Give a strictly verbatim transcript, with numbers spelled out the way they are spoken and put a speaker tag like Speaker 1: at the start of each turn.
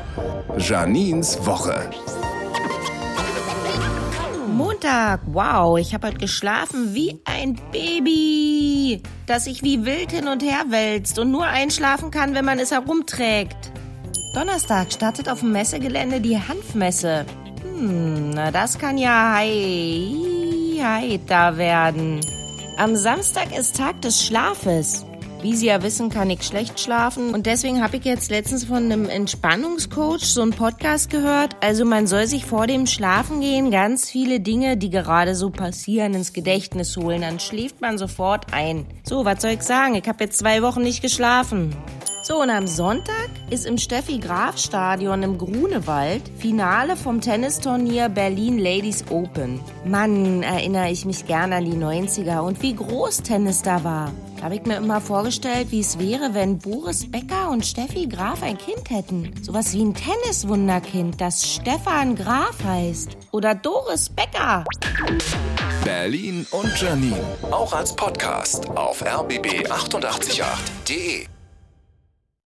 Speaker 1: Janines Woche.
Speaker 2: Montag, wow, ich habe heute geschlafen wie ein Baby, das sich wie wild hin und her wälzt und nur einschlafen kann, wenn man es herumträgt. Donnerstag startet auf dem Messegelände die Hanfmesse. Hm, na das kann ja hei, heiter werden. Am Samstag ist Tag des Schlafes. Wie Sie ja wissen, kann ich schlecht schlafen und deswegen habe ich jetzt letztens von einem Entspannungscoach so einen Podcast gehört. Also man soll sich vor dem Schlafengehen ganz viele Dinge, die gerade so passieren, ins Gedächtnis holen. Dann schläft man sofort ein. So, was soll ich sagen? Ich habe jetzt zwei Wochen nicht geschlafen. So, und am Sonntag ist im Steffi-Graf-Stadion im Grunewald Finale vom Tennisturnier Berlin Ladies Open. Mann, erinnere ich mich gern an die neunziger und wie groß Tennis da war. Da habe ich mir immer vorgestellt, wie es wäre, wenn Boris Becker und Steffi Graf ein Kind hätten. Sowas wie ein Tenniswunderkind, das Stefan Graf heißt. Oder Doris Becker.
Speaker 1: Berlin und Janine. Auch als Podcast auf r b b acht acht acht punkt de.